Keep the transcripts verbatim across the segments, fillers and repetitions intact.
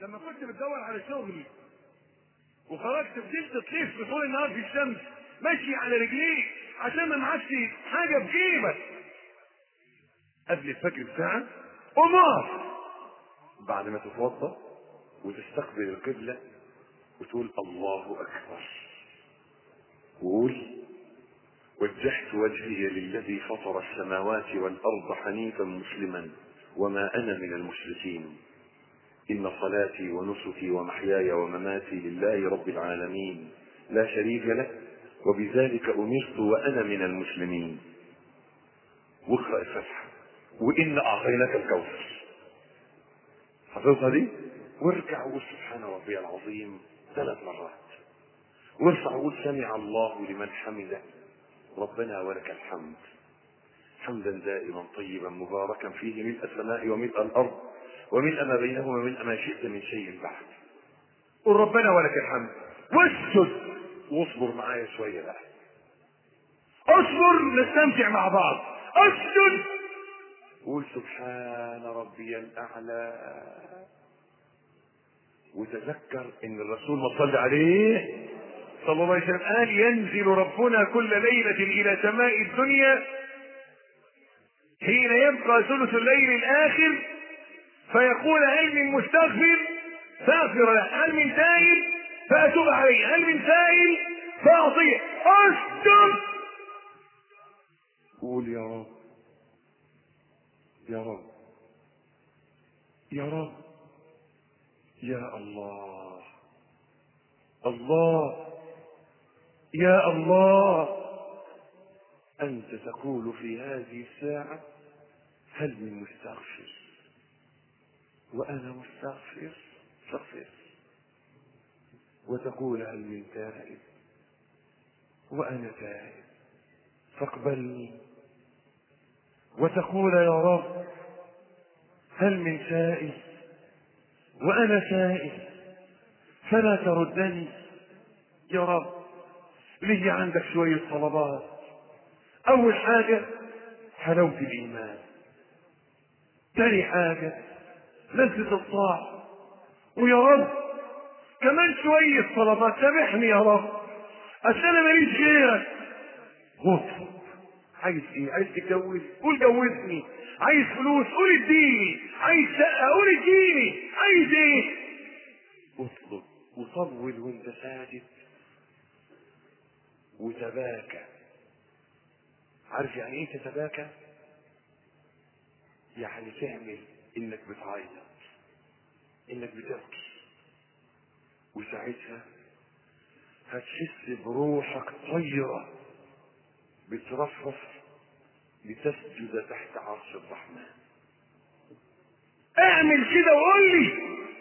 لما كنت بتدور على شغل وخرجت فضلت تلف طول النهار في الشمس ماشي على رجليك عشان ما معكش حاجه في جيبك، قبل الفجر بساعه قمار بعد ما تتوضا وتستقبل القبله وتقول الله اكبر، وقول وجهت وجهي للذي فطر السماوات والارض حنيفا مسلما وما انا من المشركين، إن صلاتي ونسكي ومحياي ومماتي لله رب العالمين لا شريك له وبذلك أمرت وأنا من المسلمين. واقرأ الفتحة وإن أعطيناك الكوثر، حفظها دي، وارجع وقول سبحان ربي العظيم ثلاث مرات، وارفع وقول سمع الله لمن حمده ربنا ولك الحمد حمدا دائما طيبا مباركا فيه ملء السماء وملء الأرض وملء ما بينهما وملء ما شئت من شيء بعد. قل ربنا ولك الحمد واسجد واصبر معايا شويه بقى، اصبر نستمتع مع بعض، اسجد قول سبحان ربي الاعلى، وتذكر ان الرسول ما صلى عليه صلى الله عليه وسلم قال ينزل ربنا كل ليله الى سماء الدنيا حين يبقى ثلث الليل الاخر فيقول هل من مستغفر فاغفر له، هل من تائب فاتوب عليه، هل من سائل فاعطيه، اسجد قول يا رب يا رب يا رب يا الله الله يا الله. انت تقول في هذه الساعه هل من مستغفر وانا مستغفر فاغفر، وتقول هل من تائب وانا تائب فاقبلني، وتقول يا رب هل من سائل وانا سائل فلا تردني. يا رب لي عندك شويه طلبات، اول حاجه حلاوه الايمان، ثاني حاجه لذة الطاعة، ويا رب كمان شوية طلبات سامحني يا رب عشان انا ماليش غيرك. غطر عايز ايه؟ عايز تتجوز قول جوزني، عايز فلوس قول اديني، عايز شقة قول اديني، عايز ايه؟ اطلب وطول وانت ساجد وتباكى. عارف يعني ايه تتباكى؟ يعني تعمل انك بتعيط، انك بتبكي، وساعتها هتحس بروحك طيرة بترفرف لتسجد تحت عرش الرحمن. اعمل كده وقول لي.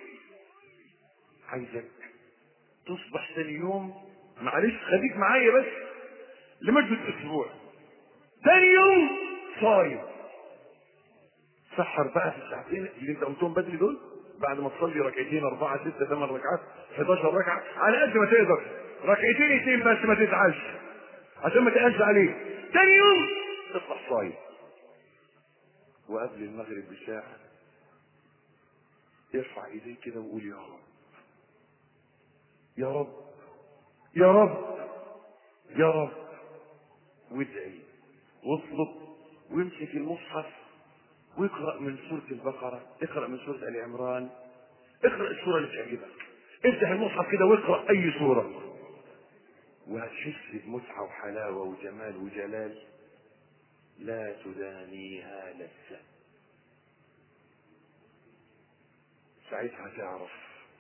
عايزك تصبح ثاني يوم، معلش خليك معايا بس لمدة اسبوع، ثاني يوم صايم، سحر بقى في الساعتين اللي انت قمتهم بدري دول بعد ما تصلي ركعتين اربعه سته ثمان ركعات حداشر ركعه على قد ما تقدر، ركعتين اثنين بس ما تزعلش عشان ما تقلش عليك. ثاني يوم تطلع صايم، وقبل المغرب بساعه ارفع ايديك كده وقول يا رب يا رب يا رب يا رب، وادعي واطلب وامسك المصحف واقرأ من سورة البقرة، اقرأ من سورة آل عمران، اقرأ السورة اللي تعجبك، افتح المصحف كده واقرأ أي سورة، وهتحس بمتعة وحلاوة وجمال وجلال لا تدانيها لذة. ساعتها تعرف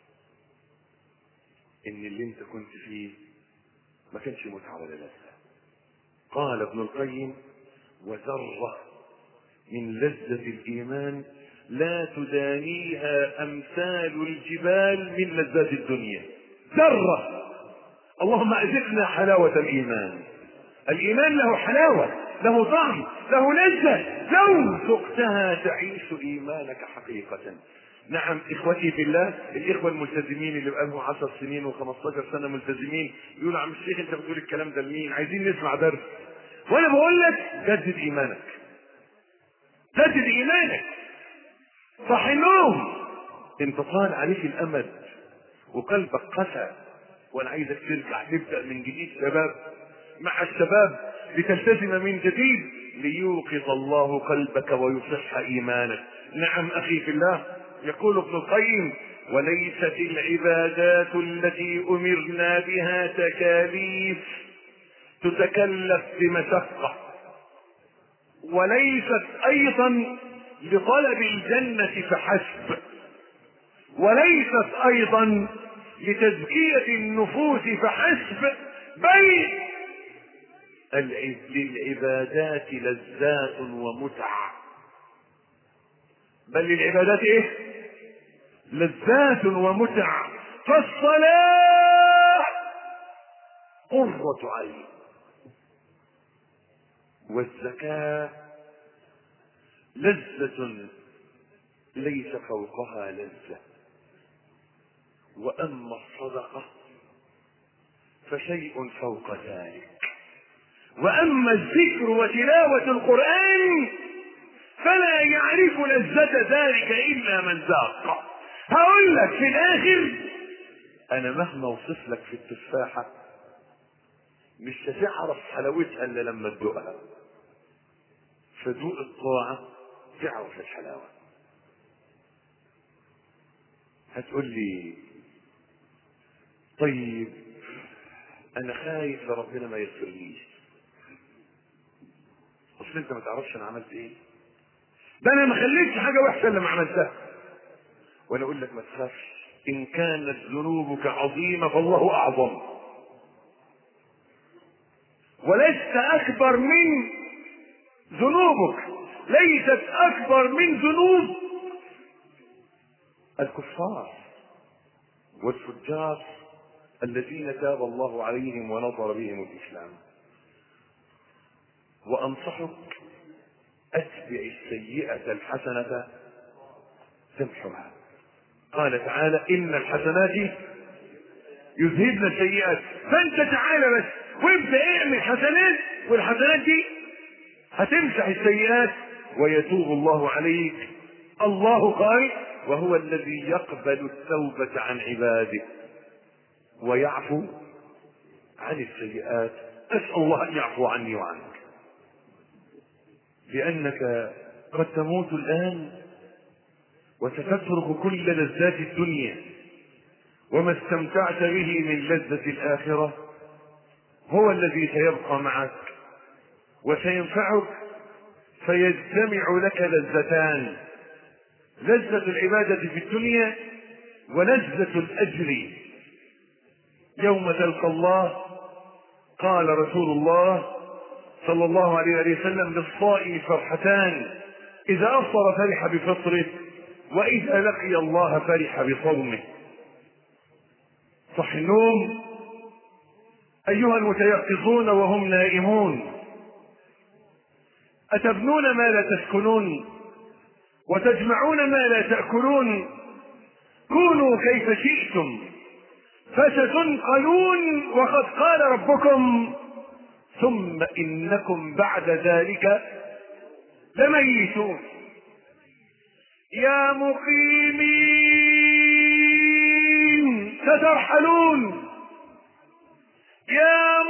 إن اللي أنت كنت فيه ما كانش متعة ولا لذة. قال ابن القيم وذرة من لذة الإيمان لا تدانيها أمثال الجبال من لذات الدنيا. ذرة. اللهم أذقنا حلاوة الإيمان. الإيمان له حلاوة، له طعم، له لذة، لو ذقتها تعيش إيمانك حقيقة. نعم إخوتي في الله، الإخوة الملتزمين اللي بقالهم عشر سنين وخمستاشر سنة ملتزمين يقولوا عم الشيخ أنت بتقول الكلام ده لمين؟ عايزين نسمع درس. وأنا بقول لك جدد إيمانك، جدد إيمانك، صح النوم، انت طال عليك الامد وقلبك قسى، وانا عايزك ترجع تبدا من جديد شباب مع الشباب لتلتزم من جديد ليوقظ الله قلبك ويصح ايمانك. نعم اخي في الله، يقول ابن القيم: وليست العبادات التي امرنا بها تكاليف تتكلف بمشقه، وليست ايضا لطلب الجنه فحسب، وليست ايضا لتزكيه النفوس فحسب، بل للعبادات لذات ومتع. بل للعبادات ايه؟ لذات ومتع. فالصلاة قرة عين، والزكاة لذة ليس فوقها لذة، وأما الصدقة فشيء فوق ذلك، وأما الذكر وتلاوة القرآن فلا يعرف لذة ذلك إلا من ذاق. هقول لك في الآخر، أنا مهما أوصف لك في التفاحة مش هتعرف حلاوتها إلا لما تدوقها، فدوق الطاعة تعرف الحلاوة. هتقول لي طيب أنا خايف ربنا ما يغفرليش، اصل انت ما تعرفش انا عملت ايه، ده انا ما خليتش حاجه وحشه الا ما عملتها. وانا اقول لك ما تخافش، ان كانت ذنوبك عظيمه فالله اعظم، ولست اكبر من ذنوبك، ليست اكبر من ذنوب الكفار والفجار الذين تاب الله عليهم ونظر بهم الاسلام. وانصحك اتبع السيئة الحسنة تمحها. قال تعالى: ان الحسنات يذهبن السيئات. فانت تعالى بس وابدا اعمل حسنات، والحسنات دي هتمسح السيئات ويتوب الله عليك. الله قال: وهو الذي يقبل التوبة عن عباده ويعفو عن السيئات. اسأل الله ان يعفو عني وعنك، لأنك قد تموت الآن وستترك كل لذات الدنيا، وما استمتعت به من لذة الآخرة هو الذي سيبقى معك وسينفعك، فيجتمع لك لذتان: لذة العبادة في الدنيا ولذة الأجر يوم تلقى الله. قال رسول الله صلى الله عليه وسلم: للصائم فرحتان، إذا أفطر فرح بفطره، وإذا لقي الله فرح بصومه. صح النوم أيها المتيقظون وهم نائمون، أتبنون ما لا تسكنون وتجمعون ما لا تأكلون؟ كونوا كيف شئتم فستنقلون، وقد قال ربكم: ثم إنكم بعد ذلك لميتون. يا مقيمين سترحلون، يا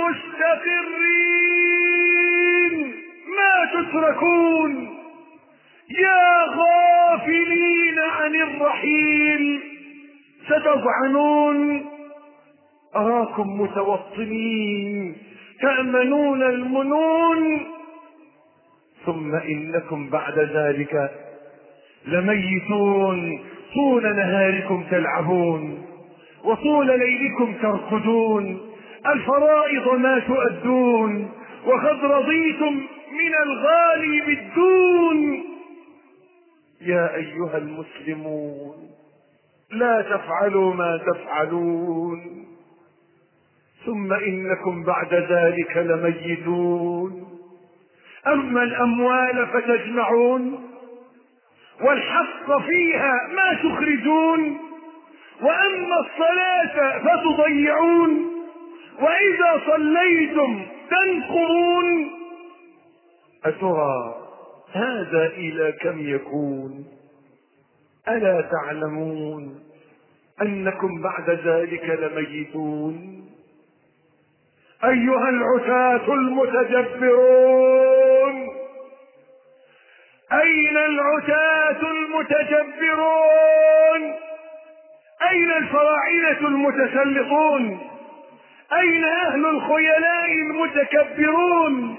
مستقرين ما تتركون، يا غافلين عن الرحيل ستضعنون. أراكم متوطنين تأمنون المنون، ثم إنكم بعد ذلك لميتون. طول نهاركم تلعبون وطول ليلكم ترقدون، الفرائض ما تؤدون، وقد رضيتم من الغالي بالدون. يا أيها المسلمون لا تفعلوا ما تفعلون، ثم إنكم بعد ذلك لميتون. أما الأموال فتجمعون، والحق فيها ما تخرجون، وأما الصلاة فتضيعون، وإذا صليتم تنقرون. أترى هذا إلى كم يكون؟ ألا تعلمون أنكم بعد ذلك لميتون؟ أيها العتاة المتجبرون، أين العتاة المتجبرون؟ أين الفراعنة المتسلطون؟ أين أهل الخيلاء المتكبرون؟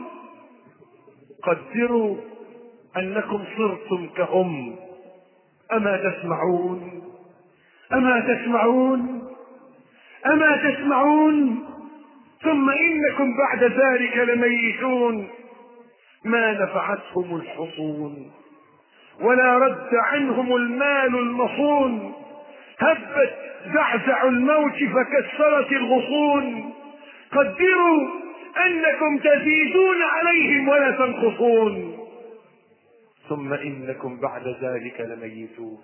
قدروا أنكم صرتم كهم. أما تسمعون؟ أما تسمعون؟ أما تسمعون؟ ثم إنكم بعد ذلك لميتون. ما نفعتهم الحصون ولا رد عنهم المال المصون. هبت زعزع الموت فكسرت الغصون. قدروا أنكم تزيدون عليهم ولا تنقصون. ثم إنكم بعد ذلك لميتون.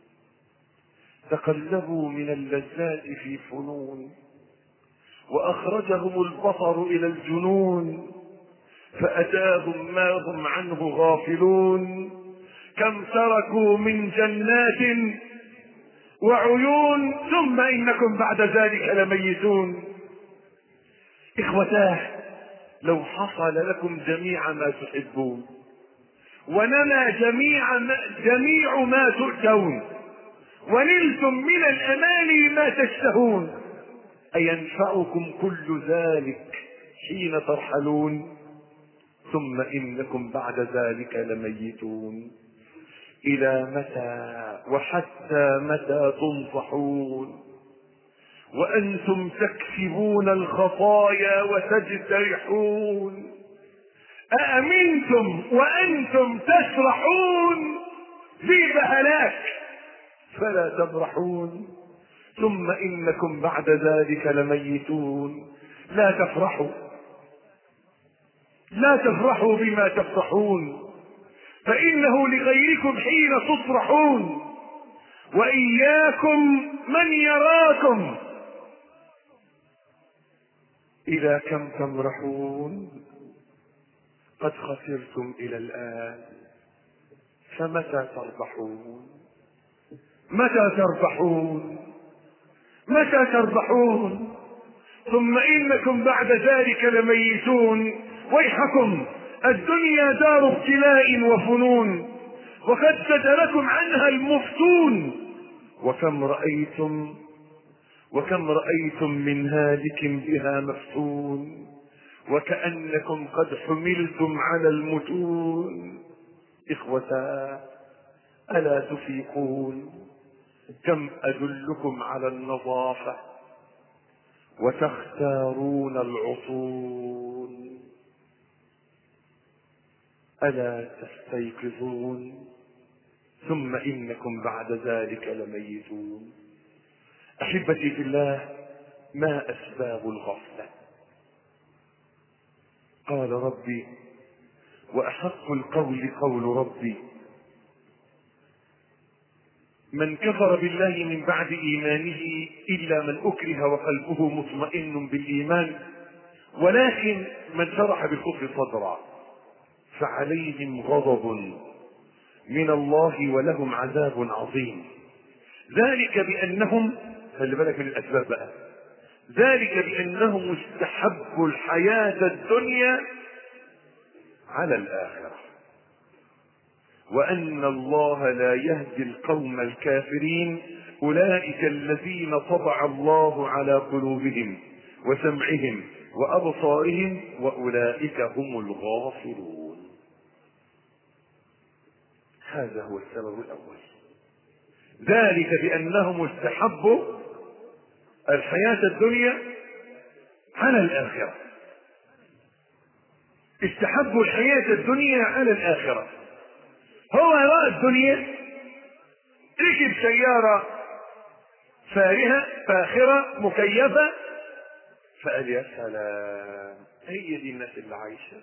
تقلبوا من اللذات في فنون وأخرجهم البصر إلى الجنون فأتاهم ما هم عنه غافلون. كم تركوا من جنات وعيون. ثم إنكم بعد ذلك لميتون. إخوتاه، لو حصل لكم جميع ما تحبون ونما جميع ما, جميع ما تؤتون ونلتم من الأماني ما تشتهون، أينفعكم كل ذلك حين ترحلون؟ ثم إنكم بعد ذلك لميتون. إلى متى وحتى متى تنصحون وأنتم تكسبون الخطايا وتجترحون؟ أأمنتم وأنتم تسرحون في بهلاك فلا تبرحون؟ ثم إنكم بعد ذلك لميتون. لا تفرحوا، لا تفرحوا بما تفرحون، فإنه لغيركم حين تصرحون. وإياكم من يراكم. إلى كم تمرحون؟ قد خسرتم إلى الآن، فمتى تربحون؟ متى تربحون؟ متى تربحون؟ ثم إنكم بعد ذلك لميتون. ويحكم، الدنيا دار ابتلاء وفنون وقد ستركم عنها المفتون. وكم رأيتم وكم رأيتم من هالك بها مفتون وكأنكم قد حملتم على المتون. إخوتا، ألا تفيقون؟ كم أدلكم على النظافة وتختارون العصون. ألا تستيقظون؟ ثم إنكم بعد ذلك لميتون. أحبتي في الله، ما أسباب الغفلة؟ قال ربي: وأحق القول قول ربي: من كفر بالله من بعد إيمانه إلا من أكره وقلبه مطمئن بالإيمان ولكن من شرح بالكفر صدرا فعليهم غضب من الله ولهم عذاب عظيم. ذلك بأنهم، خلي بالك من الأسباب بقى، ذلك بأنهم استحبوا الحياة الدنيا على الآخرة وأن الله لا يهدي القوم الكافرين. أولئك الذين طبع الله على قلوبهم وسمعهم وأبصارهم وأولئك هم الغافلون. هذا هو السبب الأول. ذلك بأنهم استحبوا الحياة الدنيا على الآخرة. استحبوا الحياة الدنيا على الآخرة. هو رأى الدنيا، ركب سيارة فارهة فاخرة مكيفة فقال يا سلام، هي دي الناس اللي عايشة.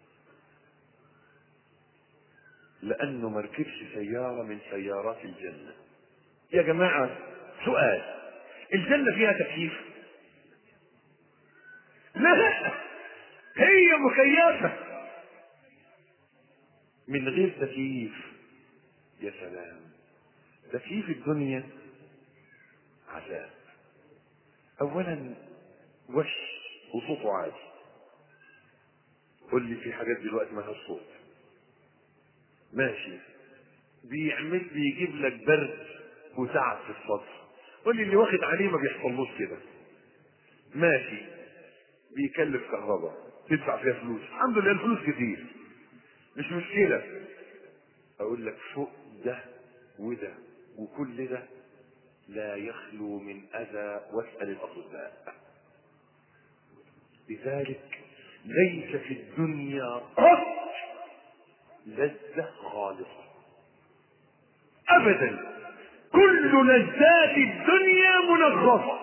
لأنه ما ركبش سيارة من سيارات الجنة. يا جماعة سؤال، الجنة فيها تكييف؟ لا، هي مكيفة من غير تكييف. يا سلام، ده في في الدنيا عذاب. اولا وش وصوته عالي. قول لي في حاجات دلوقتي ما لهاش صوت ماشي، بيعمل بيجيب لك برد وتعب في الصدر. قول لي اللي واخد عليه ما بيحصلوش كده ماشي، بيكلف كهرباء تدفع فيها فلوس، الحمد لله الفلوس كتير مش مشكلة. اقول لك فوق ده وده وكل ده لا يخلو من اذى، واسأل الاطباء. لذلك ليس في الدنيا قط لذة خالصة ابدا، كل لذات الدنيا منغصة،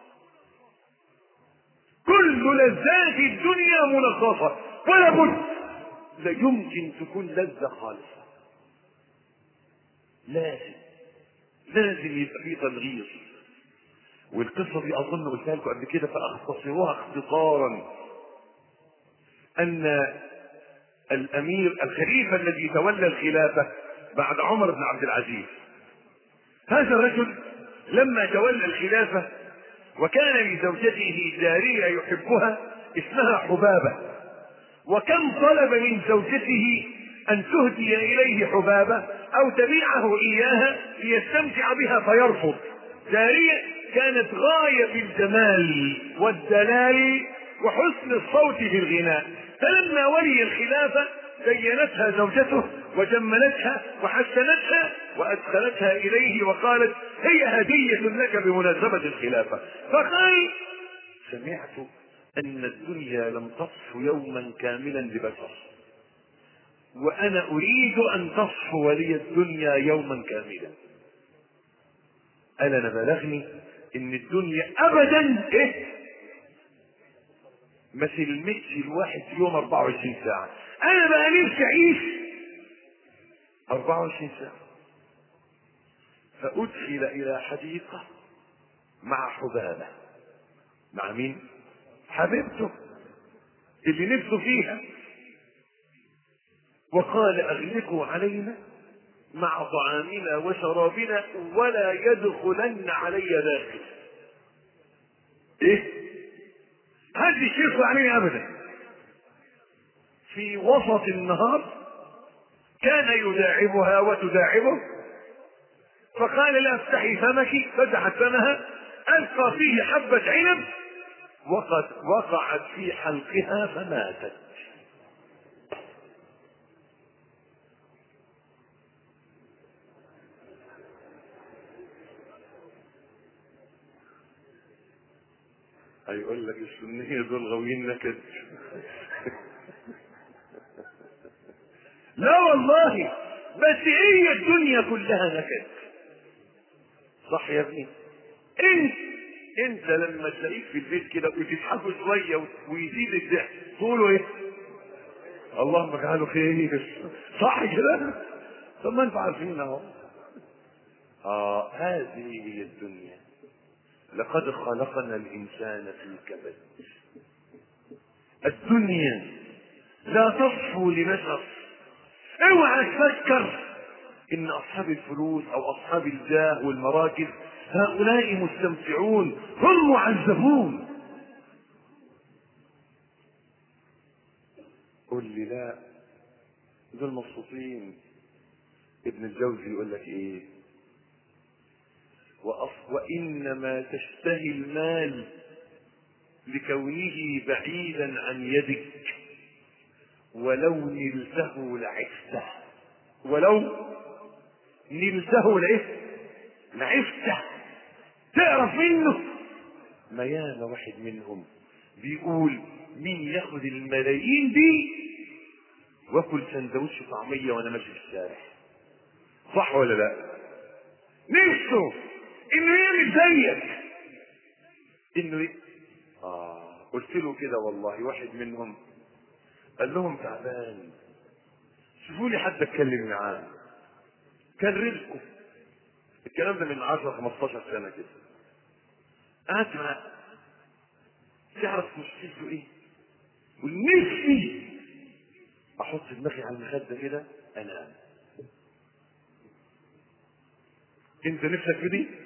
كل لذات الدنيا منغصة، ولا بد لا يمكن تكون لذة خالصة. لازم لازم يبقى في تنغيص. والقصة دي اظن قلتها لكم قبل كده فاختصروها اختصارا، ان الامير الخليفة الذي تولى الخلافة بعد عمر بن عبد العزيز، هذا الرجل لما تولى الخلافة وكان لزوجته جارية يحبها اسمها حبابة، وكم طلب من زوجته ان تهدي اليه حبابة او تبيعه اياها ليستمتع بها فيرفض. جارية كانت غاية في الجمال والدلال وحسن الصوت في الغناء، فلما ولي الخلافة زينتها زوجته وجملتها وحسنتها وادخلتها اليه وقالت هي هدية لك بمناسبة الخلافة. فقال سمعت ان الدنيا لم تصف يوما كاملا لبشر، وانا اريد ان تصفو لي الدنيا يوما كاملا. قال انا بلغني ان الدنيا ابدا ايه ما تلمسش الواحد في يوم اربعة وعشرين ساعة، انا بقى نفسي اعيش اربعة وعشرين ساعة. فادخل الى حديقة مع حبابة. مع مين؟ حبيبته اللي نفسه فيها. وقال اغلقوا علينا مع طعامنا وشرابنا ولا يدخلن علي داخل. ايه هذه الشيء علينا ابدا. في وسط النهار كان يداعبها وتداعبه، فقال لا افتحي فمك، فتحت فمها القى فيه حبة عنب وقد وقعت في حلقها فماتت. هيقول لك السنية دول غاويين نكد. لا والله، بس هي الدنيا كلها نكد. صح يا ابني؟ انت انت لما تلاقيك في البيت كده وتضحكوا شويه ويزيد الضحك تقولوا ايه؟ اللهم اجعله خير. صح كده؟ طب ما انتوا عارفين اهو. اه هذه هي الدنيا. لقد خلقنا الانسان في كبد. الدنيا لا تصفو لبشر. اوعى تفكر ان اصحاب الفلوس او اصحاب الجاه والمراكز هؤلاء مستمتعون، هم معذبون. قل لي لا، دول مبسوطين. ابن الجوزي يقول لك ايه؟ وانما تشتهي المال لكونه بعيدا عن يدك، ولو نلته لعفته. ولو نلته لعفته لعفته تعرف منه. ما ياما واحد منهم بيقول مين ياخد الملايين دي واكل سندوتش طعميه وانا ماشي في الشارع. صح ولا لا؟ نفسه انه يعمل زيك، انه ي... اه قلت له كده والله. واحد منهم قال لهم تعبان، شوفوا لي حد اتكلم معاه. كان رزقه الكلام ده من عشرة خمستاشر سنه كده. قعدت معاه، تعرف مشكلته ايه؟ ونفسي احط دماغي على المخده كده انام. انت نفسك في دي؟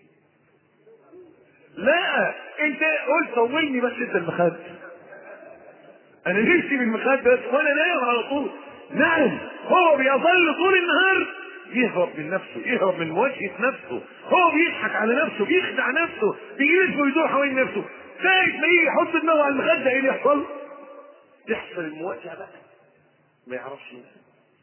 لا، انت قلت طولني بس انت المخد. انا نفسي بالمخد بس وانا نايم على طول. نعم، هو بيظل طول النهار يهرب من نفسه، يهرب من مواجهة نفسه، هو بيضحك على نفسه، بيخدع نفسه، بيلف ويدور حوالين نفسه. ساعة ما يجي يحط دماغه على المخدة ايه اللي يحصل؟ تحصل المواجهة بقى. ما يعرفش ينام،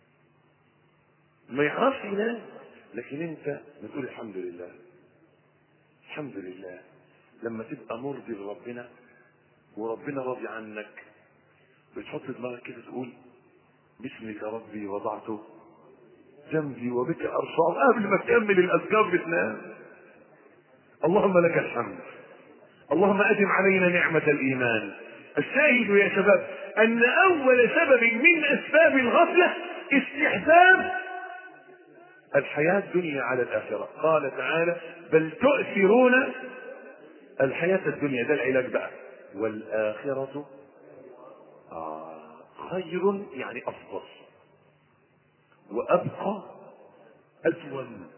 ما يعرفش ينام. لكن انت بتقول الحمد لله، الحمد لله. لما تبقى مرضي لربنا وربنا راضي عنك، بتحط دماغك كده تقول باسمك ربي وضعته جنبي وبك ارفعه. قبل ما تكمل الاذكار بتنام. اللهم لك الحمد، اللهم ادم علينا نعمة الايمان. الشاهد يا شباب ان اول سبب من اسباب الغفلة استحباب الحياة الدنيا على الاخرة. قال تعالى بل تؤثرون الحياة الدنيا، ده العلاج بقى. والاخرة آه خير يعني افضل وابقى ازون.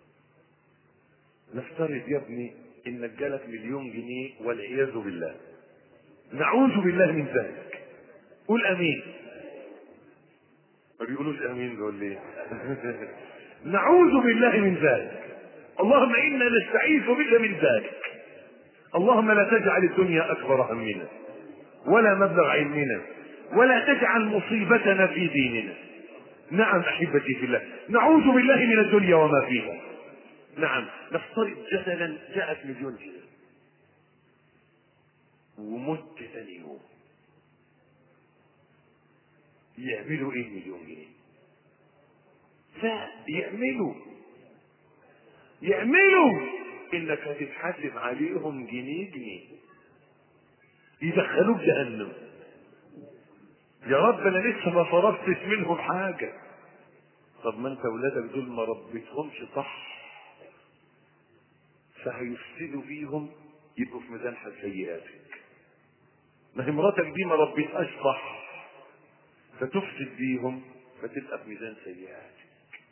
نفترض يا ابني انك جالك مليون جنيه والعياذ بالله، نعوذ بالله من ذلك. قول امين. ما بيقولوش امين دول ليه؟ نعوذ بالله من ذلك. اللهم انا نستعيذ بك من ذلك. اللهم لا تجعل الدنيا اكبر همنا ولا مبلغ علمنا ولا تجعل مصيبتنا في ديننا. نعم احبتي في الله، نعوذ بالله من الدنيا وما فيها. نعم، نفترض جدلا جاءت مليون جنيه ومت ثاني يوم، يعملوا ايه مليون جنيه؟ لا يعملوا يعملوا انك هتتحاسب عليهم جنيه جنيه، يدخلوك جهنم. يا رب انا لسه ما صرفتش منهم حاجه. طب ما انت ولادك دول ما ربيتهمش صح، فهيفسدوا بيهم، يبقوا في ميزان سيئاتك. ما هي مراتك دي ما ربيتهاش صح، فتفسد بيهم، فتبقى في ميزان سيئاتك.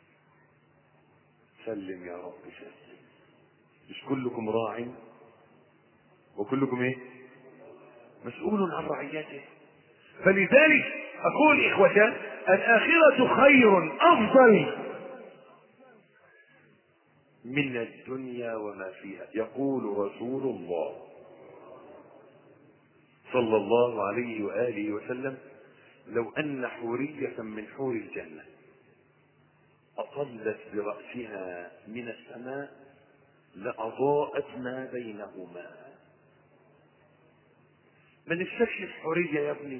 سلم يا رب سلم. مش كلكم راع وكلكم ايه؟ مسؤول عن رعيته. فلذلك اقول اخوتي الاخرة خير افضل من الدنيا وما فيها. يقول رسول الله صلى الله عليه وآله وسلم لو أن حورية من حور الجنة أطلت برأسها من السماء لأضاءت ما بينهما. ما نفسكش في حورية يا ابني؟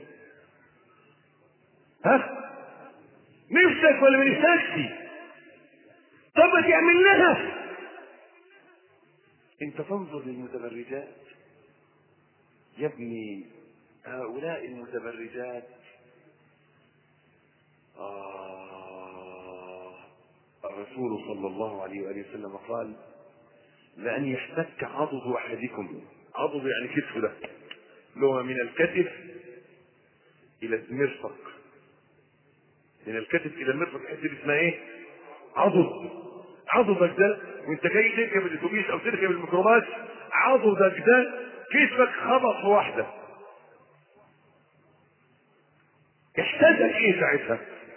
ها؟ نفسك ولا ما نفسكش؟ طب ما تعمل لها. انت تنظر للمتبرجات يا ابني، هؤلاء المتبرجات آه الرسول صلى الله عليه وآله وسلم قال لأن يحتك عضد أحدكم، عضد يعني كتف، ده لغة من الكتف إلى المرفق، من الكتف إلى المرفق، حتة اسمها إيه؟ عضد. عضدك ده وانت جاي تركب الاتوبيس او تركب الميكروباص، عضدك ده كتفك خبط واحده، احتاجك ايه ساعتها؟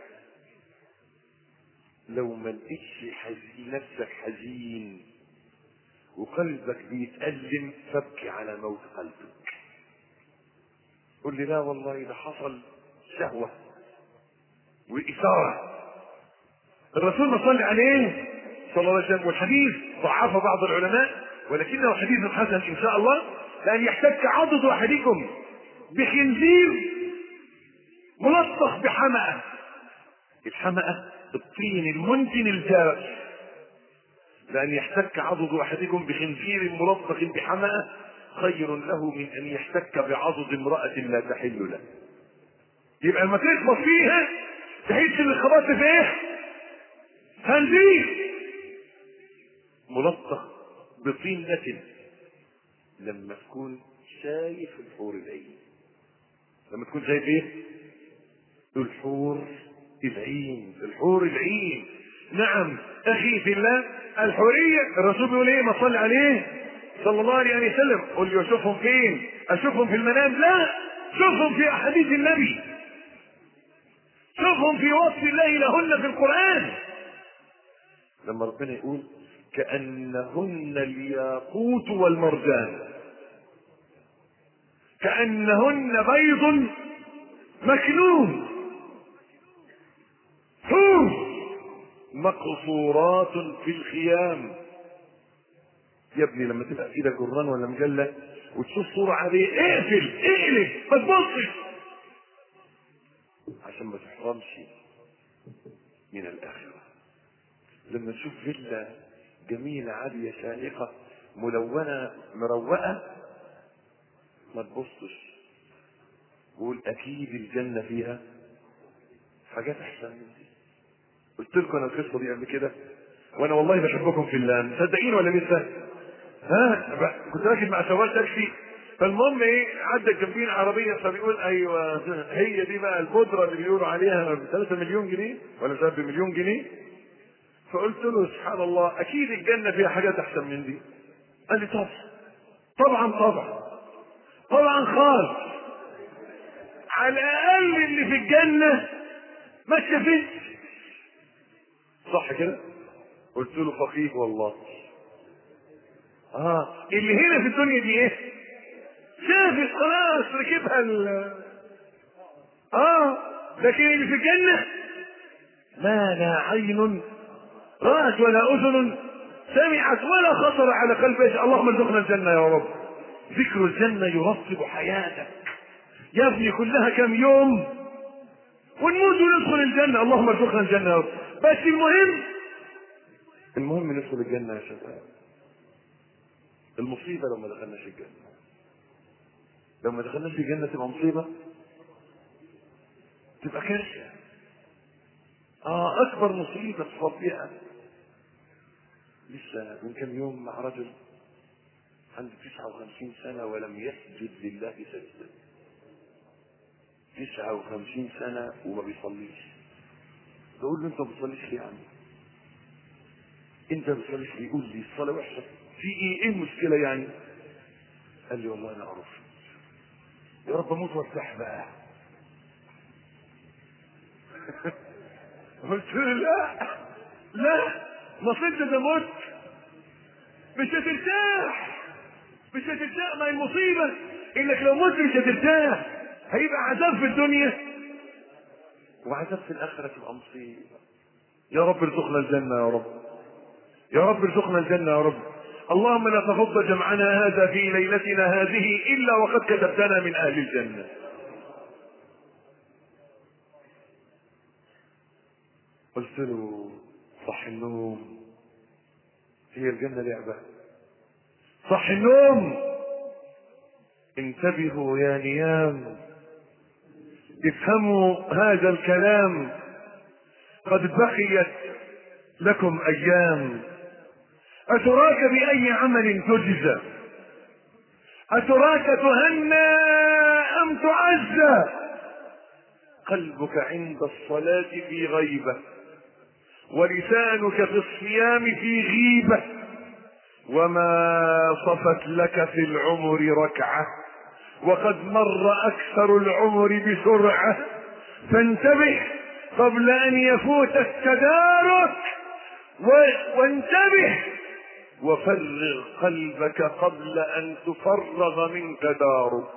لو ما لقيتش حزين نفسك حزين وقلبك بيتألم فابكي على موت قلبك. قل لي لا والله ده حصل شهوة وإثارة. الرسول ما صلى عليه صلى الله عليه وسلم، والحديث ضعف بعض العلماء ولكنه حديث حسن ان شاء الله، لأن يحتك عضد احدكم بخنزير ملطخ بحمأة. الحمأة الطين المنتن الجارف. لأن يحتك عضد احدكم بخنزير ملطخ بحمأة خير له من ان يحتك بعضد امرأة لا تحل له. يبقى لما تخبط فيها تحس ان خبطت في ايه؟ خنزير ملطخ بطين نتن. لما تكون شايف الحور العين، لما تكون شايف ايه؟ الحور العين، الحور العين. نعم اخي في الله، الحورية الرسول بيقول ايه؟ ما صلي عليه صلى الله عليه وسلم. قل لي اشوفهم فين؟ اشوفهم في المنام؟ لا، شوفهم في احاديث النبي، شوفهم في وصف الله لهن في القرآن. لما ربنا يقول كأنهن الياقوت والمرجان، كأنهن بيض مكنون حور مقصورات في الخيام. يا ابني لما تبقى في ايدك جران ولا مجله وتشوف صوره عاديه اقفل اقلب ما تبصش عشان ما تحرمش من الاخره. لما تشوف فيلا جميله عاليه شاهقه ملونه مروقه ما تبصش، قول اكيد الجنه فيها حاجات احسن من دي. قلت لكم انا القصه دي قبل كده، وانا والله بحبكم في الله، مصدقين ولا لسه؟ ها كنت راكب مع سواق تاكسي، فالمهم ايه عدى جنبين عربيه فبيقول ايوه هي دي بقى البودره اللي بيقولوا عليها ب ثلاثة مليون جنيه ولا مش عارف بمليون جنيه. فقلت له سبحان الله اكيد الجنه فيها حاجات احسن من دي. قال لي طبعا طبعا طبعا طبعا خالص، على الاقل اللي في الجنه ما شافتش. صح كده؟ قلت له فقيه والله. اه اللي هنا في الدنيا دي ايه؟ شافت خلاص ركبها ال اه لكن اللي في الجنه ما لا عين رأت ولا اذن سمعت ولا خطر على قلب بشر. اللهم ارزقنا الجنه يا رب. ذكر الجنه يرطب حياتك يا ابني، كلها كم يوم ونموت وندخل الجنه. اللهم ارزقنا الجنه يا رب. بس المهم المهم ندخل الجنه يا شباب. المصيبه لو ما دخلناش الجنه، لو ما دخلناش الجنه تبقى مصيبه، تبقى كارثه. اه اكبر مصيبه تصفيها. لسه من كم يوم مع رجل عنده تسعة وخمسين سنه ولم يسجد لله سجدا. تسعة وخمسين سنه وما بيصليش. بقول له انت ما بتصليش ليه يا عم؟ انت ما بتصليش ليه؟ يقول لي الصلاه وحشه. في ايه؟ ايه المشكله يعني؟ قال لي والله انا اعرف يا رب اموت وارتاح بقى. قلت له لا لا، ما انت ده مت مش هترتاح، مش هترتاح. ما المصيبه انك لو مت مش هترتاح، هيبقى عذاب في الدنيا وعذاب في الاخره، تبقى مصيبه. يا رب ارزقنا الجنه يا رب، يا رب ارزقنا الجنه يا رب. اللهم لا تفض جمعنا هذا في ليلتنا هذه الا وقد كتبتنا من اهل الجنه. قلت له صح النوم، هي الجنه لعبه؟ صح النوم. انتبهوا يا نيام، افهموا هذا الكلام. قد بقيت لكم ايام. اتراك باي عمل تجزى؟ اتراك تهنى ام تعزى؟ قلبك عند الصلاة في غيبة، ولسانك في الصيام في غيبة، وما صفت لك في العمر ركعة، وقد مر اكثر العمر بسرعة. فانتبه قبل ان يفوت التدارك، وانتبه وفرغ قلبك قبل ان تفرغ من تدارك.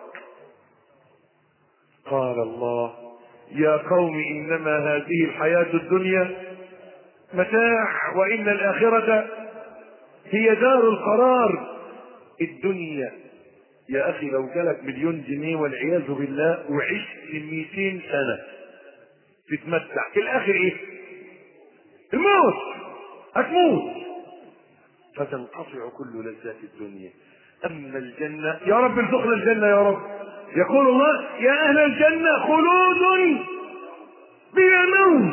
قال الله يا قوم انما هذه الحياة الدنيا متاع وان الاخرة هي دار القرار. الدنيا يا اخي لو جالك مليون جنيه والعياذ بالله وعشت مئتين سنة تتمتع، الاخر ايه؟ الموت، هتموت فتنقطع كل لذات الدنيا. اما الجنة يا رب ارزقنا الجنة يا رب. يقول الله يا اهل الجنة خلود بلا موت.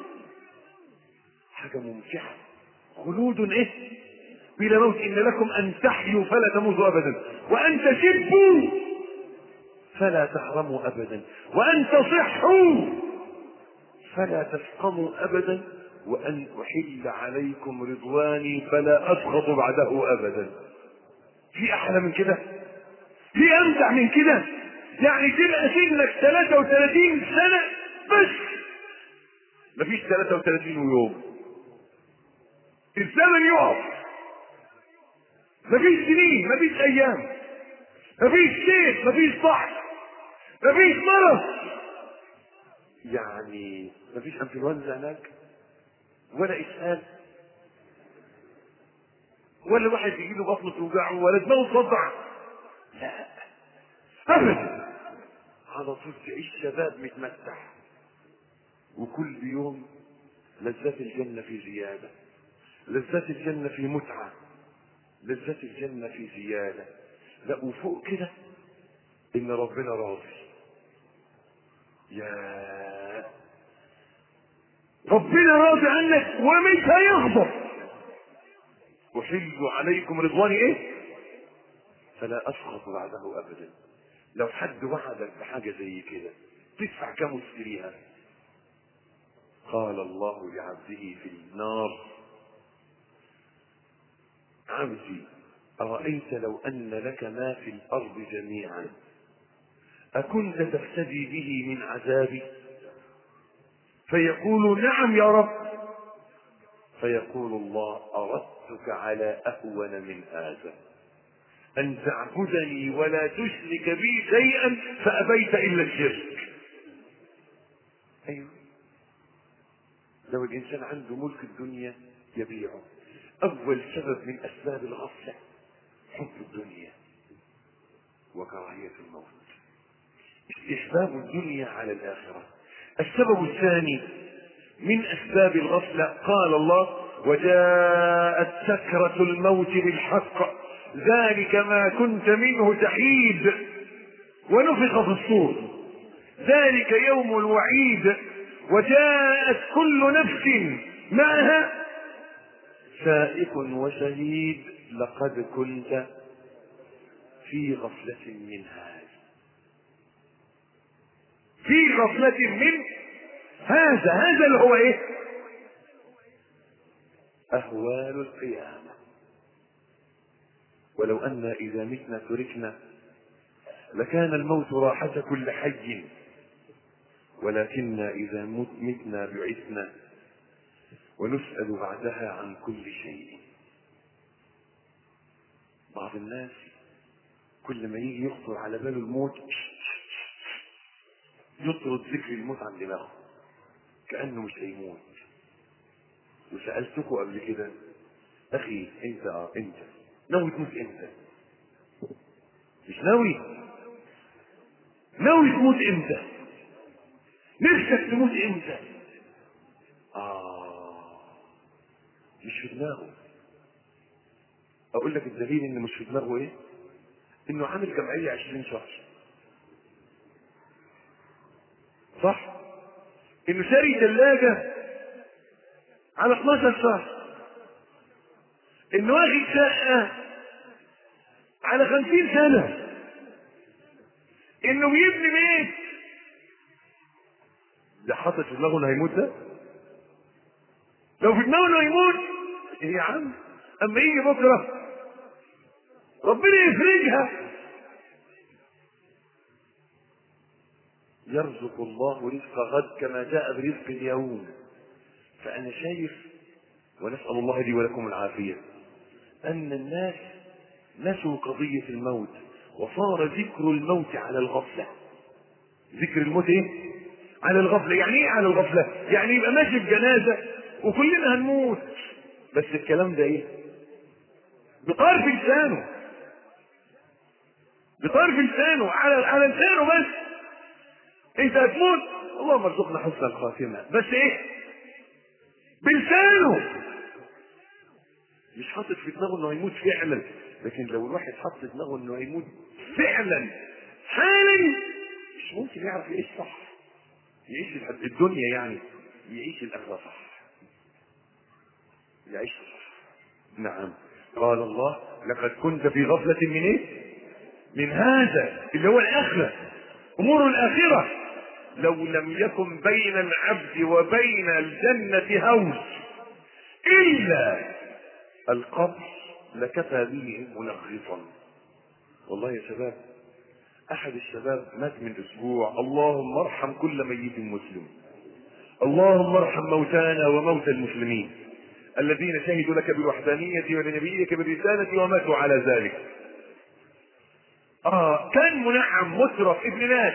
حاجة ممتعة، خلود ايه؟ بلا موت. ان لكم ان تحيوا فلا تموتوا ابدا، وان تشبوا فلا تحرموا ابدا، وان تصحوا فلا تسقموا ابدا، وأن أحل عليكم رضواني فلا أسخط بعده أبدا. في أحلى من كده؟ في أمتع من كده؟ يعني تبقى سنك ثلاثة وثلاثين سنة بس، مفيش ثلاثة وثلاثين يوم، الزمن يقف، مفيش سنين، مفيش أيام، مفيش سيف، مفيش ضعف، مفيش مرض، يعني مفيش انفلونزا هناك ولا اسهال ولا واحد يجي له بطنه توجعه ولا دماغه تصدع، لا ابدا، على طول تعيش شباب متمتع، وكل يوم لذات الجنة في زيادة، لذات الجنة في متعة، لذات الجنة في زيادة. لا وفوق كده ان ربنا راضي، يا ربنا راضي عنك ومش هيغضب. أحل عليكم رضواني ايه فلا أسخط بعده أبدا. لو حد وعدك بحاجة زي كده تدفع كم وتشتريها؟ قال الله لعبده في النار: عبدي أرأيت لو أن لك ما في الأرض جميعا أكنت تفتدي به من عذابي؟ فيقول: نعم يا رب. فيقول الله: أردتك على أهون من هذا، أن تعبدني ولا تشرك بي شيئا فأبيت إلا الشرك. أيوه، لو الإنسان عنده ملك الدنيا يبيعه. أول سبب من أسباب الغفلة حب الدنيا وكراهية الموت، استحباب الدنيا على الآخرة. السبب الثاني من أسباب الغفلة قال الله: وجاءت سكرة الموت بالحق ذلك ما كنت منه تحيد ونفخ في الصور ذلك يوم الوعيد وجاءت كل نفس معها سائق وشهيد لقد كنت في غفلة من هذا، في غفلة من هذا. هذا اللي هو ايه؟ أهوال القيامة. ولو أن إذا متنا تركنا لكان الموت راحة كل حي، ولكننا إذا متنا بعثنا ونسأل بعدها عن كل شيء. بعض الناس كل ما يجي يخطر على باله الموت يطرد ذكر الموت عن دماغه كأنه مش هيموت. وسألتكم قبل كده: أخي أنت آه أنت ناوي تموت إمتى؟ مش ناوي؟ ناوي تموت إمتى؟ نفسك تموت إمتى؟ آه مش في دماغه. أقول لك الدليل إن مش في دماغه إيه؟ إنه عامل جمعية عشرين شهر، صح؟ إنه شاري ثلاجة على اثناشر شهر، إنه واخد شقة على خمسين سنة، إنه بيبني بيت. ده حاطط في دماغه إنه هيموت؟ ده لو في دماغه إنه هيموت إيه يا عم؟ أما يجي بكرة ربنا يفرجها. يرزق الله رزق غد كما جاء برزق اليوم. فأنا شايف، ونسأل الله لي ولكم العافية، أن الناس نسوا قضية الموت وصار ذكر الموت على الغفلة. ذكر الموت ايه؟ على الغفلة. يعني ايه على الغفلة؟ يعني يبقى ماشي بجنازة وكلنا هنموت، بس الكلام ده ايه؟ بطرف لسانه، بطرف لسانه، على على لسانه بس. انت هتموت، اللهم ارزقنا حسن الخاتمة، بس ايه؟ بلسانه. مش حاطط في دماغه انه هيموت فعلا. لكن لو الواحد حط في دماغه انه هيموت فعلا حالا مش ممكن يعرف يعيش صح، يعيش الدنيا، يعني يعيش الاخره صح، يعيش صح. نعم. قال الله: لقد كنت في غفلة من ايه؟ من هذا اللي هو الاخره، امور الاخره. لو لم يكن بين العبد وبين الجنة هوس إلا القبر لكفى به منغصا. والله يا شباب، أحد الشباب مات من أسبوع، اللهم ارحم كل ميت مسلم، اللهم ارحم موتانا وموتى المسلمين الذين شهدوا لك بالوحدانية ولنبيك بالرسالة وماتوا على ذلك. آه كان منعم مترف ابن ناس،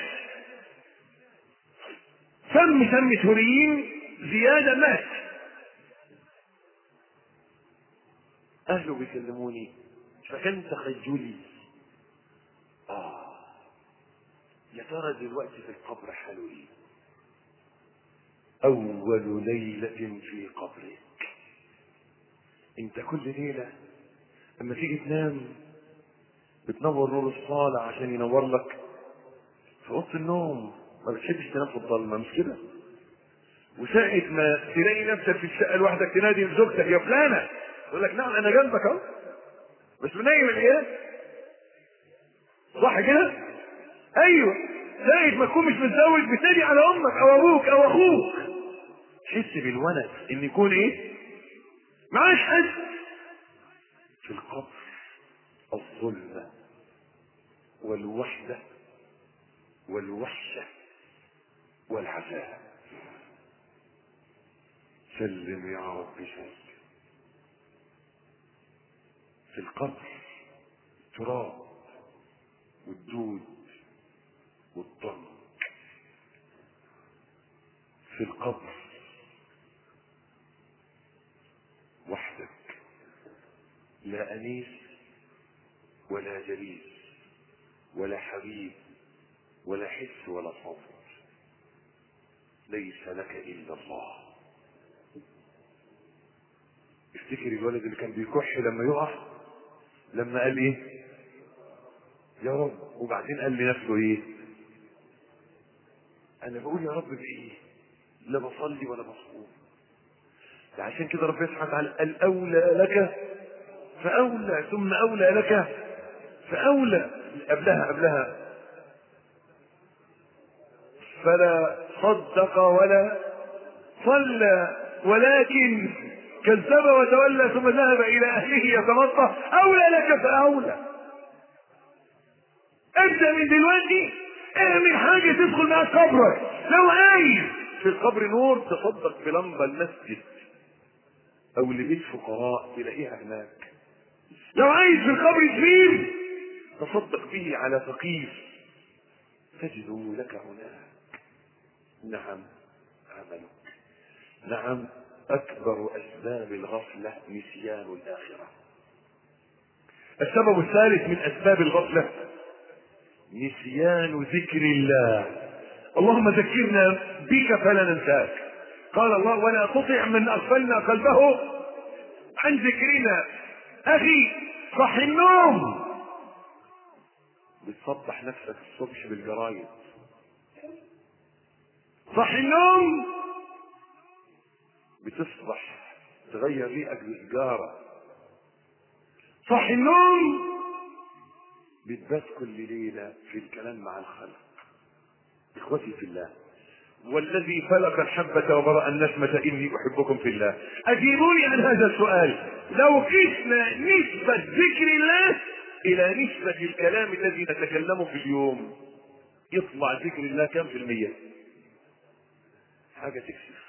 سم سم سوريين زيادة، مات. أهله بيكلموني فكان تخيلي، آه يا ترى دلوقتي في القبر حاله إيه؟ أول ليلة في قبرك. أنت كل ليلة لما تيجي تنام بتنور نور الصالة عشان ينور لك في أوضة النوم، ما بتحبش تنام في الضلمة، مش كده؟ وساعة ما تلاقي نفسك في الشقة لوحدك تنادي لزوجتك يا فلانة، تقول لك نعم أنا جنبك أهو، بس منيم العيال، صح كده؟ أيوه، ساعة ما تكون مش متزوج بتنادي على أمك أو أبوك أو أخوك، تحس بالونس إن يكون إيه؟ معاش حد. في القبر الظلمة والوحدة والوحشة والعذاب. سلم يا رب سلم. في القبر تراب والدود والضنك. في القبر وحدك، لا أنيس ولا جليس ولا حبيب ولا حس ولا صوت، ليس لك إلا الله. افتكر الولد اللي كان بيكح لما يقع، لما قال ايه يا رب، وبعدين قال لنفسه ايه؟ انا بقول يا رب بايه؟ لا بصلي ولا بصوم. عشان كده ربنا سبحانه وتعالى قال اولى لك فاولى، ثم اولى لك فاولى. قبلها قبلها فلا صدق ولا صلى ولكن كذب وتولى ثم ذهب الى اهله يتمطى. اولى لك فاولى. ابدا من دلوقتي اعمل حاجه تدخل معاك قبرك. لو عايز في القبر نور تصدق بلمبه المسجد او لبيت فقراء تلاقيها هناك. لو عايز في القبر سرير تصدق به على فقير تجده لك هناك. نعم عملك. نعم اكبر اسباب الغفله نسيان الاخره. السبب الثالث من اسباب الغفله نسيان ذكر الله. اللهم ذكرنا بك فلا ننساك. قال الله ولا تطع من اغفلنا قلبه عن ذكرنا. اخي صح النوم، بتصبح نفسك الصبح بالجرايد. صح النوم، بتصبح تغير ريقك بسجارة. صح النوم، بتبات كل ليلة في الكلام مع الخلق. اخوتي في الله، والذي فلق الحبة وبرأ النسمة إني أحبكم في الله. أجيبوني عن هذا السؤال. لو قسنا نسبة ذكر الله إلى نسبة الكلام الذي نتكلمه في اليوم، يطلع ذكر الله كم في المية؟ حاجة تكسف.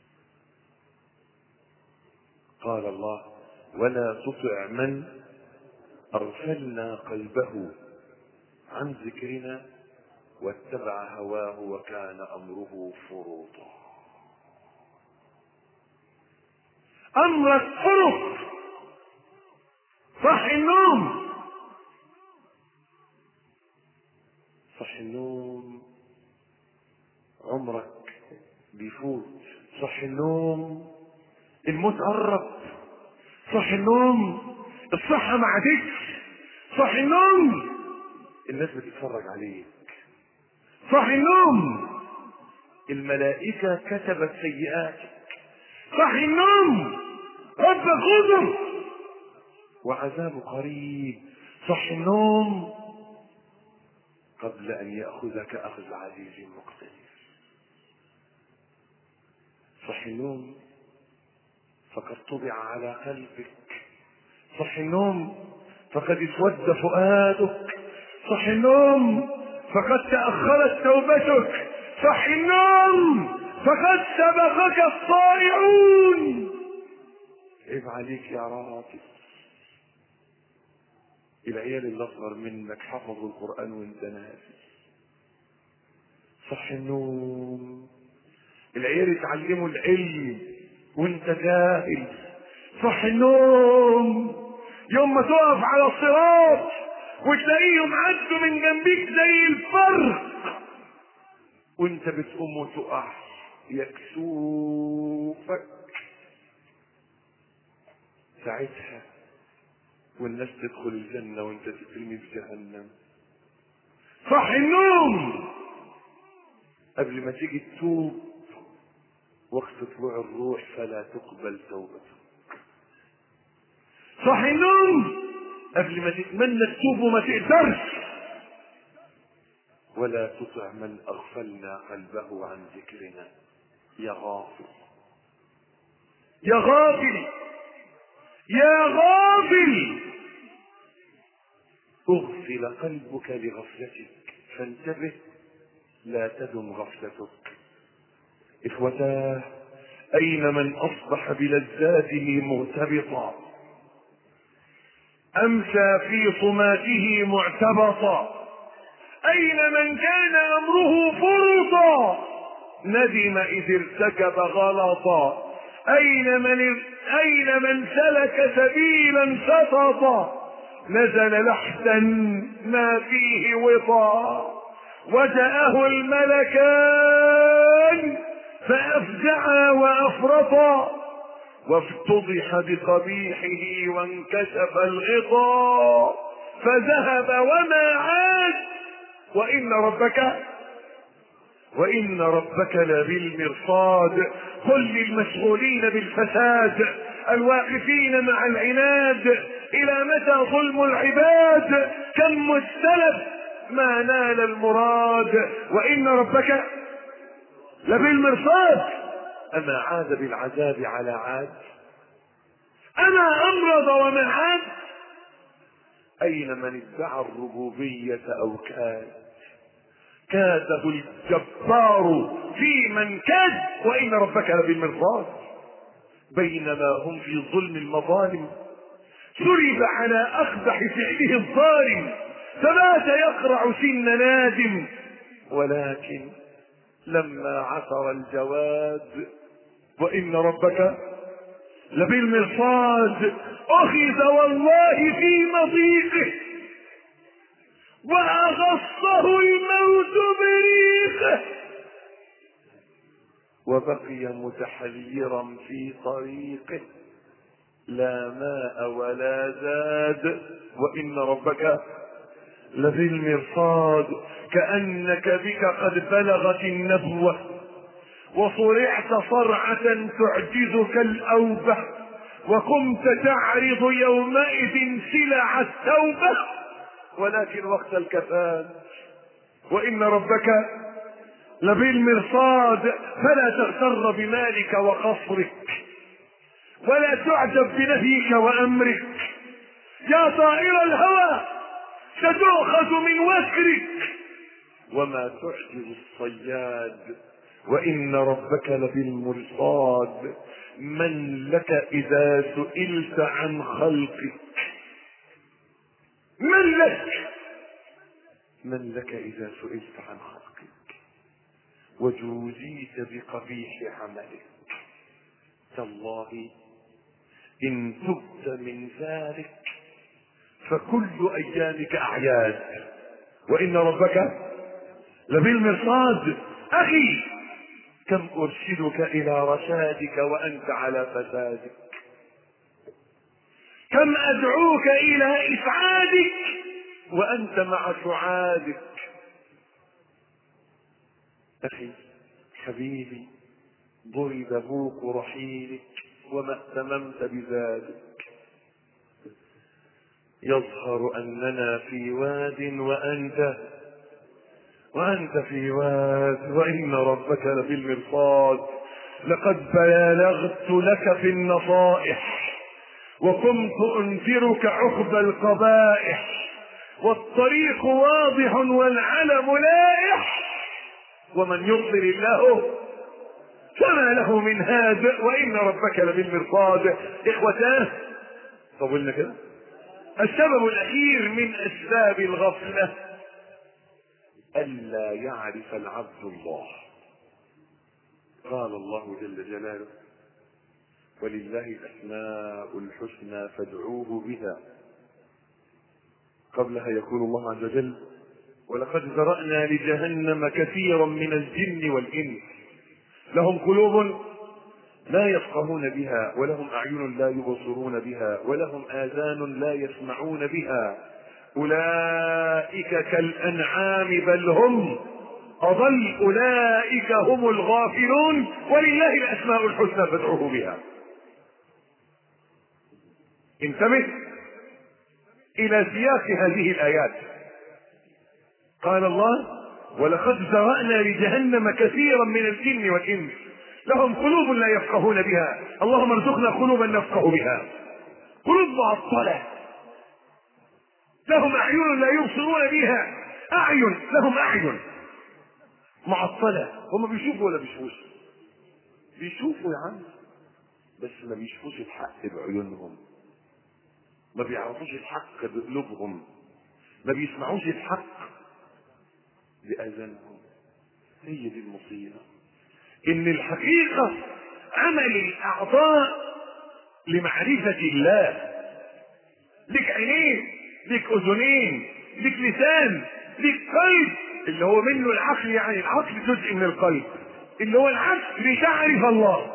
قال الله ولا تطع من أغفلنا قلبه عن ذكرنا واتبع هواه وكان أمره فرطا. أمرك فرط. صح النوم. صح النوم عمرك بيفوت. صح النوم الموت قرب. صح النوم الصحة ما عادتش. صح النوم الناس بتتفرج عليك. صح النوم الملائكة كتبت سيئاتك. صح النوم رب غضب وعذاب قريب. صح النوم قبل أن يأخذك أخذ عزيز مقتدر. صح النوم فقد طبع على قلبك. صح النوم فقد اسود فؤادك. صح النوم فقد تأخرت توبتك. صح النوم فقد سبقك الصائعون. عيب عليك يا راجل. العيال اللي اصغر منك حفظوا القرآن وانت ناسي. صح النوم. العيال يتعلموا العلم وانت جاهل. صح النوم. يوم ما تقف على الصراط وتلاقيهم عدوا من جنبيك زي الفرق وانت بتقوم وتقع يكسوفك. ساعتها والناس تدخل الجنة وانت تترمي في جهنم. صح النوم. قبل ما تيجي تتوب وقت طلوع الروح فلا تقبل توبته. صح النوم. قبل ما تتمنى تتوب وما تقدرش. ولا تطع من اغفلنا قلبه عن ذكرنا. يا غافل يا غافل يا غافل، اغفل قلبك لغفلتك فانتبه لا تدم غفلتك. اخوتاه، اين من اصبح بلذاته مرتبطا امسى في صماته معتبطا؟ اين من كان امره فرطا ندم اذ ارتكب غلطا؟ اين من اين من سلك سبيلا سقطا نزل لحدا ما فيه وطا؟ وجاءه الملكان فافزعا وافرطا وافتضح بقبيحه وانكشف الغطاء فذهب وما عاد وان ربك وان ربك لبالمرصاد. قل للمشغولين بالفساد الواقفين مع العناد الى متى ظلم العباد؟ كم مستلف ما نال المراد وان ربك لبالمرصاد. اما عاد بالعذاب على عاد؟ اما امرض وما عاد؟ اين من ادعى الربوبية او كاد؟ كاده الجبار في من كاد وان ربك لبالمرصاد. بينما هم في ظلم المظالم سرب على اقبح فعله الظالم فمات يقرع سن نادم. ولكن لما عثر الجواد وان ربك لبالمرصاد اخذ والله في مضيقه واغصه الموت بريقه وبقي متحيرا في طريقه لا ماء ولا زاد وان ربك لبالمرصاد. كأنك بك قد بلغت النبوة وصرعت صرعة تعجزك الأوبة وقمت تعرض يومئذ سلع التوبة ولكن وقت الكفان وإن ربك لبالمرصاد. فلا تغتر بمالك وقصرك ولا تعجب بنهيك وأمرك. يا طائر الهوى ستؤخذ من وكرك وما تعجب الصياد وإن ربك لبالمرصاد. من لك إذا سئلت عن خلقك؟ من لك من لك إذا سئلت عن خلقك وجوزيت بقبيح عملك؟ تالله إن تبت من ذلك فكل أيامك أعياد وإن ربك لبالمرصاد. أخي كم أرشدك إلى رشادك وأنت على فسادك. كم أدعوك إلى إسعادك وأنت مع سعادك. أخي حبيبي ضرب بوق رحيلك وما اهتممت بذلك. يظهر أننا في واد وأنت وأنت في واد وإن ربك لبالمرصاد. لقد بلغت لك في النصائح وكنت انذرك عقب القبائح، والطريق واضح والعلم لائح، ومن يضلل الله فما له من هاد، وان ربك لبالمرصاد. اخوتاه، طولنا كده. السبب الاخير من اسباب الغفله الا يعرف العبد الله. قال الله جل جلاله: ولله الاسماء الحسنى فادعوه بها. قبلها يقول الله عز وجل: ولقد ذرأنا لجهنم كثيرا من الجن والإنس لهم قلوب لا يفقهون بها ولهم أعين لا يبصرون بها ولهم آذان لا يسمعون بها أولئك كالأنعام بل هم أضل أولئك هم الغافلون ولله الأسماء الحسنى فادعوه بها. انتبه إلى سياق هذه الآيات. قال الله: ولقد ذرأنا لجهنم كثيرا من الجن والإنس لهم قلوب لا يفقهون بها. اللهم ارزقنا قلوبا نفقه بها. قلوب معطلة، لهم أعين لا يبصرون بها. أعين، لهم أعين معطلة. هم بيشوفوا ولا بيشوفوش؟ بيشوفوا يا عم، بس ما بيشوفوش الحق بعيونهم، ما بيعرفوش الحق بقلوبهم، ما بيسمعوش الحق بأذانهم. هي دي المصيبة، ان الحقيقة عمل الاعضاء لمعرفة الله. لك عينين، لك اذنين، لك لسان، لك قلب اللي هو منه العقل، يعني العقل جزء من القلب اللي هو العقل لتعرف الله.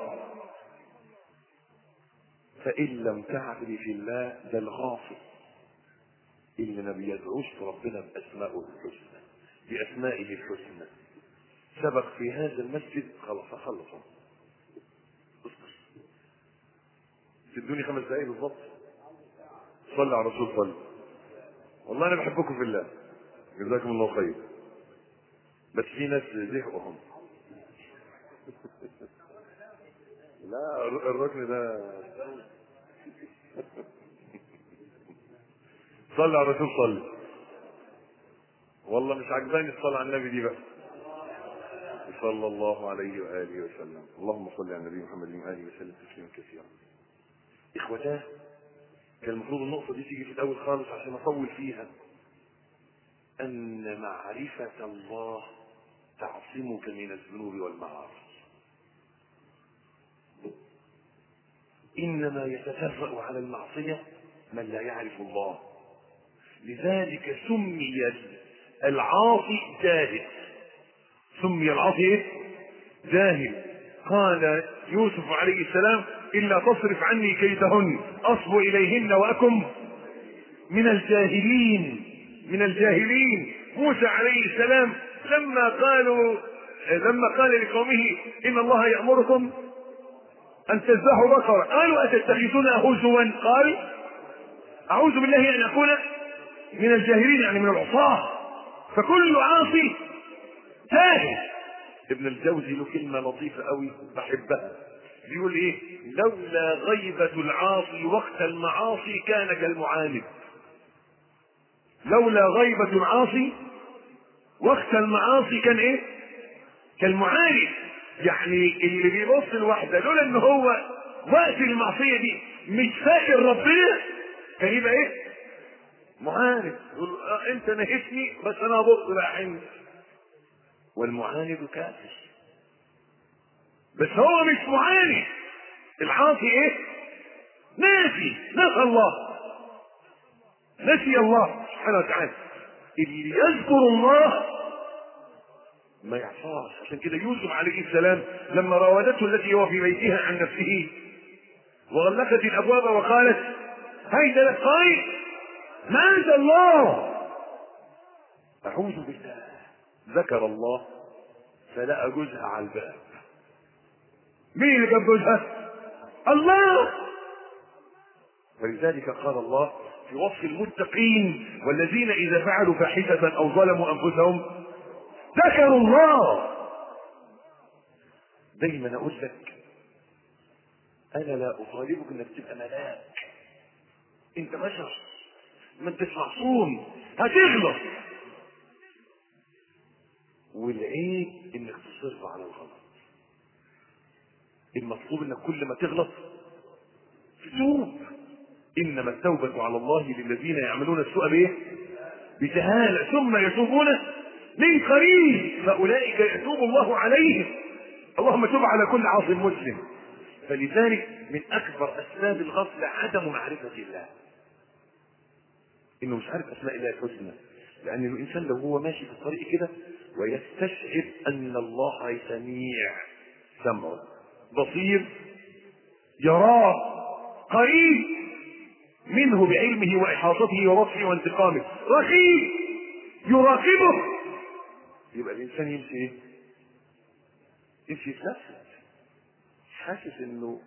فإن لم تعرف الله ده الغافل اللي ما بيدعوش ربنا بأسمائه الحسنى، بأسمائه الحسنى. سبق في هذا المسجد، خلاص خلص، تدوني خمس دقايق بالضبط. صلى على الرسول صلى. والله انا بحبكم في الله، جزاكم الله خير، بس في ناس زهقهم. لا الركن ده. صلى على الرسول صلى. والله مش عجباني الصلاة على النبي دي بقى، صلى الله عليه وآله وسلم. اللهم صل على النبي محمد وآله وسلم تسليما كثيرا. إخوتاه، كان المفروض النقطة دي تيجي في الأول خالص عشان أطول فيها. أن معرفة الله تعصمك من الذنوب والمعاصي. إنما يتجرأ على المعصية من لا يعرف الله. لذلك سمي العاصي جاهل. سمي العاصي جاهل. قال يوسف عليه السلام: إلا تصرف عني كيدهن أصب إليهن وأكن من الجاهلين. من الجاهلين. موسى عليه السلام لما قالوا لما قال لقومه: إن الله يأمركم أن تذبحوا بقرة، قالوا: أتتخذنا هزوا؟ قال: أعوذ بالله أن أكون من الجاهلين، يعني من العصاة. فكل عاصي جاهل. ابن الجوزي له كلمة لطيفة قوي بحبها، بيقول ايه: لولا غيبة العاصي وقت المعاصي كان كالمعاند. لولا غيبة العاصي وقت المعاصي كان ايه؟ كالمعاند. يعني اللي بيبص الواحدة لولا ان هو وقت المعصية دي مش فاكر ربنا كان يبقى ايه؟ معاند. يقول اه انت نهتني بس انا ابص بقى عندي. والمعاند كافر، بس هو مش معاند. العاصي ايه؟ ناسي، نسى الله، نسي الله سبحانه وتعالى. اللي يذكر الله ما يعصاش. عشان كده يوسف عليه السلام لما راودته التي هو في بيتها عن نفسه وغلقت الابواب وقالت: هيت لك، قال: معاذ الله، اعوذ بالله. ذكر الله فلقى جوزها على الباب. مين اللي جاب جوزها؟ الله. ولذلك قال الله في وصف المتقين: والذين اذا فعلوا فاحشة او ظلموا انفسهم ذكروا الله. دايما اقول لك انا لا اطالبك انك تبقى ملاك، انت بشر، ما انتش معصوم، هتغلط. والعيب انك تصر على الغلط. المطلوب انك كل ما تغلط تتوب. انما التوبة على الله للذين يعملون السوء بايه؟ بجهالة ثم يتوبون من قريب فاولئك يتوب الله عليهم. اللهم تب على كل عاص مسلم. فلذلك من اكبر اسباب الغفلة عدم معرفة الله، انه مش عارف اسماء الله الحسنى. لان الانسان لو هو ماشي في الطريق كده ويستشعر ان الله سميع، سمعه، بصير، يراه، قريب منه بعلمه واحاطته ورفعه وانتقامه، رقيب يراقبه، يبقى الانسان يمشي ايه؟ يمشي يتنفس، حاسس انه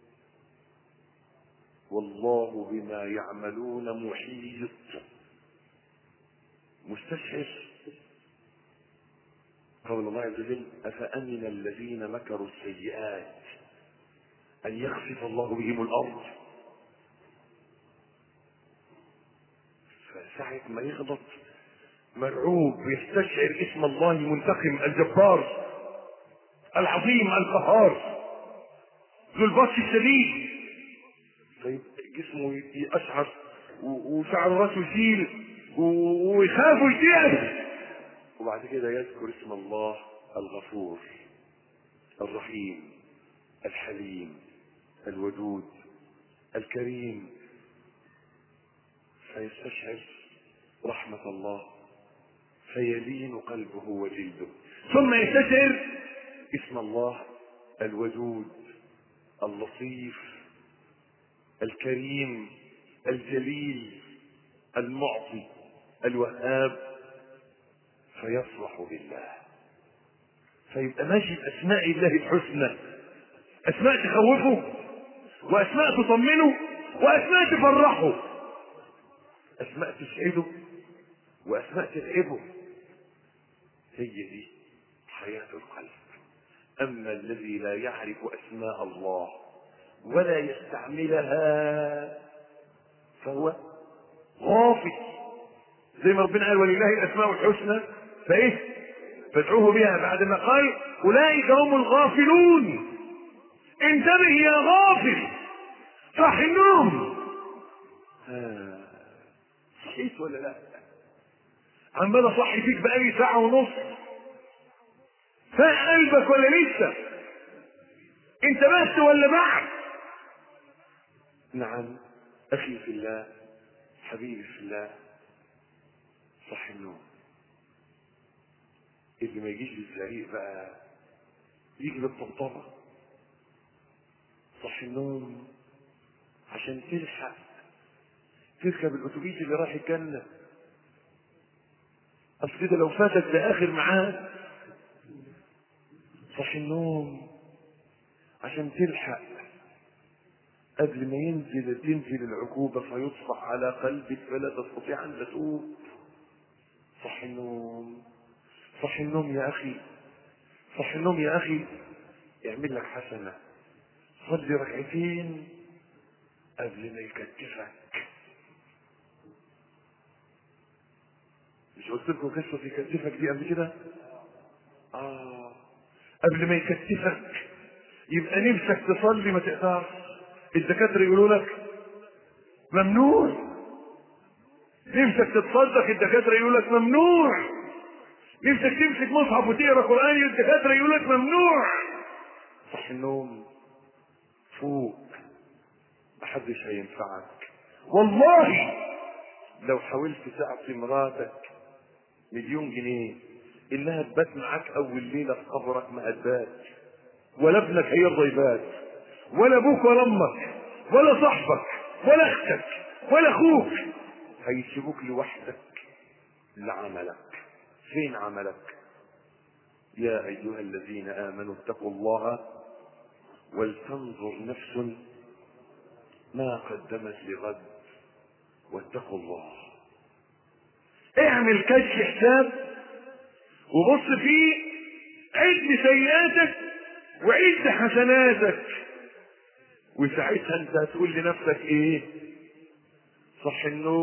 والله بما يعملون محيط، مستشعر. قول الله عز وجل أفأمن الذين مكروا السيئات أن يخسف الله بهم الأرض. فساعة ما يغلط مرعوب، يستشعر اسم الله المنتقم الجبار العظيم القهار ذو البطش الشديد، طيب جسمه يقشعر وشعر راسه يشيل ويخاف ويتعب، وبعد كده يذكر اسم الله الغفور الرحيم الحليم الودود الكريم، فيستشعر رحمة الله فيلين قلبه وجلده. ثم يستشعر اسم الله الودود اللطيف الكريم الجليل المعطي الوهاب، فيفرح بالله، فيبقى ماشي بأسماء الله الحسنى، أسماء تخوفه وأسماء تطمنه وأسماء تفرحه، أسماء تسعده وأسماء تتعبه. هي دي حياة القلب. أما الذي لا يعرف أسماء الله ولا يستعملها فهو غافل، زي ما ربنا قال ولله الأسماء الحسنى فإيه؟ فادعوه بها، بعدما قال أولئك هم الغافلون. انتبه يا غافل، صح النوم. آه. صحيت ولا لا؟ عمال اصحي فيك بقالي ساعة ونص، فاق قلبك ولا لسه؟ انتبهت ولا بعد؟ نعم اخي في الله، حبيبي في الله، صح النوم. اللي ما يجيش بالزعيق بقى يجي بالطبطبة. صح النوم عشان تلحق تركب الاتوبيس اللي رايح الجنة، اصل كده لو فاتك لاخر معاد. صح النوم عشان تلحق قبل ما ينزل تنزل العقوبة فيصبح على قلبك فلا تستطيع ان تتوب. صح النوم، صح النوم يا اخي، صح النوم يا اخي. اعمل لك حسنة، صلي ركعتين قبل ما يكتفك. مش قلت لكم قصة يكتفك دي قبل كده؟ اه قبل ما يكتفك يبقى نفسك تصلي ما تقدرش، الدكاتره يقولوا لك ممنوع. نفسك تتصدق الدكاتره يقولوا لك ممنوع. نفسك تمسك مصحف وتقرا قران الدكاتره يقولوا لك ممنوع. صح النوم فوق، محدش هينفعك والله. لو حاولت تعطي مراتك مليون جنيه انها تبات معاك اول ليله في قبرك ما هتبات، ولا ابنك هيرضى يبات، ولا ابوك ولا امك ولا صاحبك ولا اختك ولا اخوك، هيسيبوك لوحدك لعملك. فين عملك؟ يا ايها الذين امنوا اتقوا الله ولتنظر نفس ما قدمت لغد واتقوا الله. اعمل كشف حساب وبص فيه، عد سيئاتك وعد حسناتك وساعتها انت هتقول لنفسك ايه؟ صح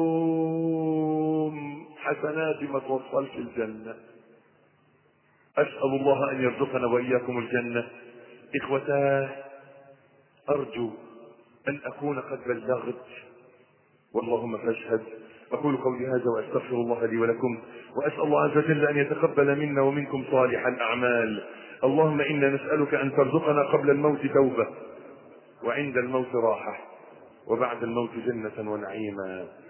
النوم حسناتي ما توصلش الجنة. اسأل الله ان يرزقنا واياكم الجنة. اخوتاه، ارجو ان اكون قد بلغت واللهم فاشهد. اقول قولي هذا واستغفر الله لي ولكم، واسال الله عز وجل ان يتقبل منا ومنكم صالح الاعمال. اللهم انا نسالك ان ترزقنا قبل الموت توبه، وعند الموت راحه، وبعد الموت جنه ونعيما.